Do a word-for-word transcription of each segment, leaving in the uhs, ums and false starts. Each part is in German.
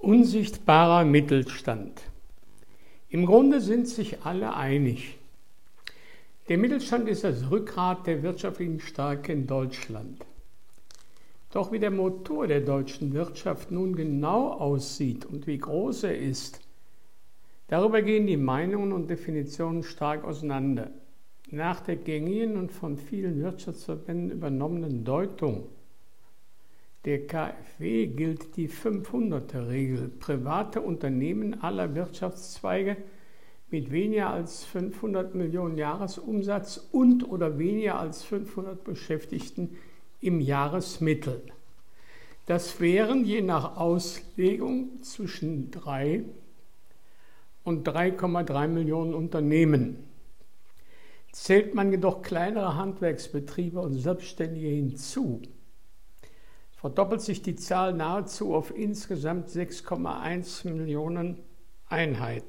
Unsichtbarer Mittelstand. Im Grunde sind sich alle einig. Der Mittelstand ist das Rückgrat der wirtschaftlichen Stärke in Deutschland. Doch wie der Motor der deutschen Wirtschaft nun genau aussieht und wie groß er ist, darüber gehen die Meinungen und Definitionen stark auseinander. Nach der gängigen und von vielen Wirtschaftsverbänden übernommenen Deutung der K f W gilt die fünfhunderter-Regel. Private Unternehmen aller Wirtschaftszweige mit weniger als fünfhundert Millionen Jahresumsatz und oder weniger als fünfhundert Beschäftigten im Jahresmittel. Das wären je nach Auslegung zwischen drei und drei Komma drei Millionen Unternehmen. Zählt man jedoch kleinere Handwerksbetriebe und Selbstständige hinzu, verdoppelt sich die Zahl nahezu auf insgesamt sechs Komma eins Millionen Einheiten.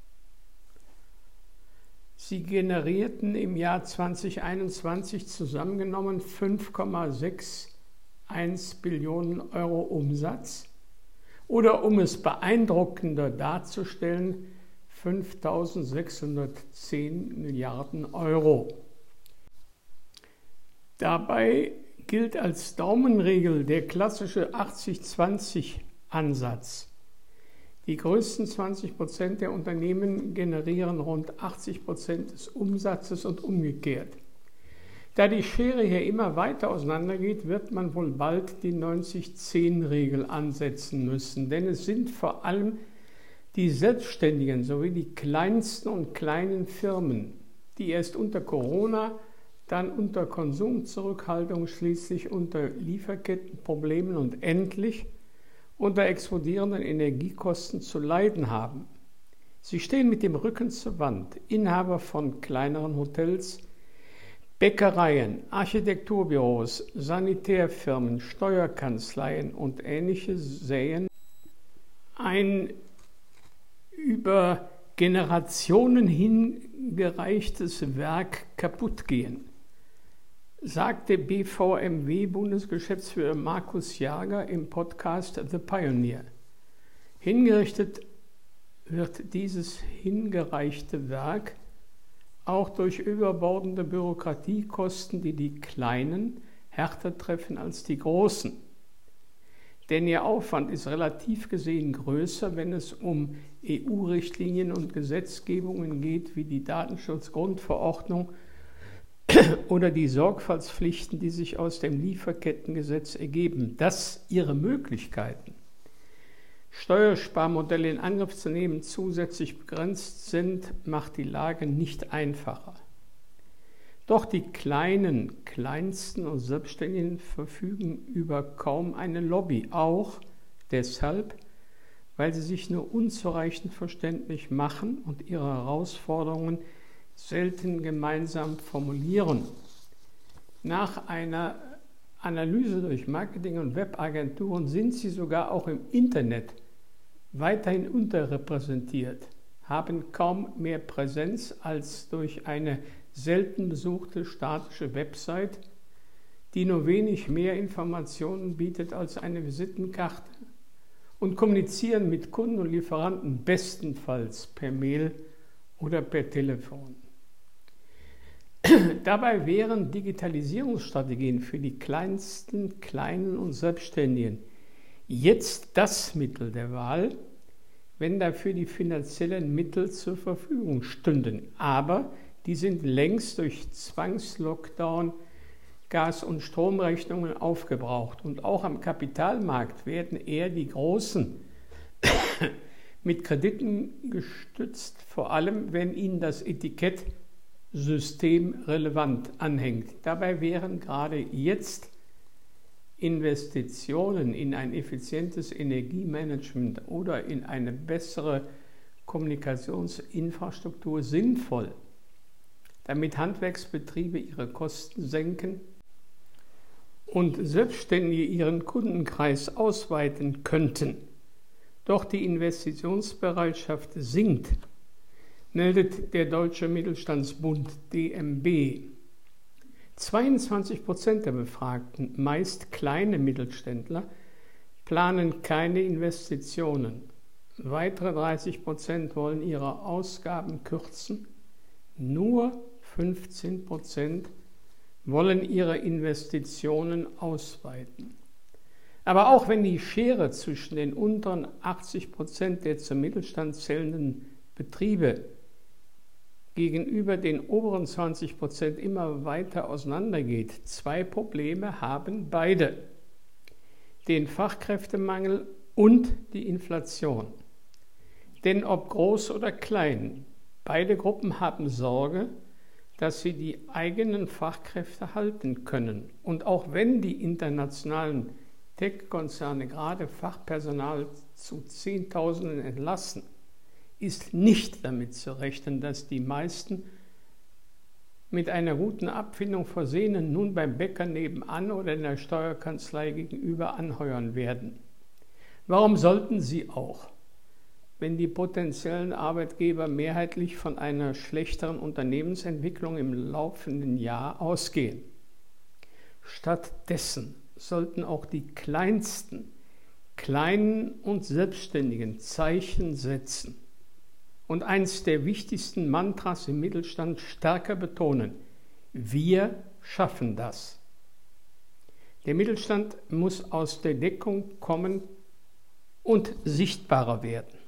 Sie generierten im Jahr zweitausendeinundzwanzig zusammengenommen fünf Komma einundsechzig Billionen Euro Umsatz oder, um es beeindruckender darzustellen, fünftausendsechshundertzehn Milliarden Euro. Dabei gilt als Daumenregel der klassische achtzig zwanzig Ansatz. Die größten zwanzig Prozent der Unternehmen generieren rund achtzig Prozent des Umsatzes und umgekehrt. Da die Schere hier immer weiter auseinandergeht, wird man wohl bald die neunzig zehn Regel ansetzen müssen, denn es sind vor allem die Selbstständigen sowie die kleinsten und kleinen Firmen, die erst unter Corona, dann unter Konsumzurückhaltung, schließlich unter Lieferkettenproblemen und endlich unter explodierenden Energiekosten zu leiden haben. Sie stehen mit dem Rücken zur Wand. Inhaber von kleineren Hotels, Bäckereien, Architekturbüros, Sanitärfirmen, Steuerkanzleien und Ähnliches sähen ein über Generationen hingereichtes Werk kaputtgehen, sagte B V M W-Bundesgeschäftsführer Markus Jager im Podcast The Pioneer. Hingerichtet wird dieses hingereichte Werk auch durch überbordende Bürokratiekosten, die die Kleinen härter treffen als die Großen. Denn ihr Aufwand ist relativ gesehen größer, wenn es um E U-Richtlinien und Gesetzgebungen geht, wie die Datenschutzgrundverordnung oder die Sorgfaltspflichten, die sich aus dem Lieferkettengesetz ergeben. Dass ihre Möglichkeiten, Steuersparmodelle in Angriff zu nehmen, zusätzlich begrenzt sind, macht die Lage nicht einfacher. Doch die kleinen, kleinsten und Selbstständigen verfügen über kaum eine Lobby, auch deshalb, weil sie sich nur unzureichend verständlich machen und ihre Herausforderungen selten gemeinsam formulieren. Nach einer Analyse durch Marketing- und Webagenturen sind sie sogar auch im Internet weiterhin unterrepräsentiert, haben kaum mehr Präsenz als durch eine selten besuchte statische Website, die nur wenig mehr Informationen bietet als eine Visitenkarte, und kommunizieren mit Kunden und Lieferanten bestenfalls per Mail oder per Telefon. Dabei wären Digitalisierungsstrategien für die kleinsten, kleinen und Selbstständigen jetzt das Mittel der Wahl, wenn dafür die finanziellen Mittel zur Verfügung stünden. Aber die sind längst durch Zwangslockdown, Gas- und Stromrechnungen aufgebraucht. Und auch am Kapitalmarkt werden eher die Großen mit Krediten gestützt, vor allem wenn ihnen das Etikett systemrelevant anhängt. Dabei wären gerade jetzt Investitionen in ein effizientes Energiemanagement oder in eine bessere Kommunikationsinfrastruktur sinnvoll, damit Handwerksbetriebe ihre Kosten senken und Selbstständige ihren Kundenkreis ausweiten könnten. Doch die Investitionsbereitschaft sinkt, meldet der Deutsche Mittelstandsbund D M B. zweiundzwanzig Prozent der Befragten, meist kleine Mittelständler, planen keine Investitionen. Weitere dreißig Prozent wollen ihre Ausgaben kürzen. Nur fünfzehn Prozent wollen ihre Investitionen ausweiten. Aber auch wenn die Schere zwischen den unteren achtzig Prozent der zum Mittelstand zählenden Betriebe gegenüber den oberen zwanzig Prozent immer weiter auseinandergeht, zwei Probleme haben beide: den Fachkräftemangel und die Inflation. Denn ob groß oder klein, beide Gruppen haben Sorge, dass sie die eigenen Fachkräfte halten können. Und auch wenn die internationalen Tech-Konzerne gerade Fachpersonal zu Zehntausenden entlassen, ist nicht damit zu rechnen, dass die meisten mit einer guten Abfindung Versehenen nun beim Bäcker nebenan oder in der Steuerkanzlei gegenüber anheuern werden. Warum sollten sie auch, wenn die potenziellen Arbeitgeber mehrheitlich von einer schlechteren Unternehmensentwicklung im laufenden Jahr ausgehen? Stattdessen sollten auch die Kleinsten, Kleinen und Selbstständigen Zeichen setzen und eines der wichtigsten Mantras im Mittelstand stärker betonen: Wir schaffen das. Der Mittelstand muss aus der Deckung kommen und sichtbarer werden.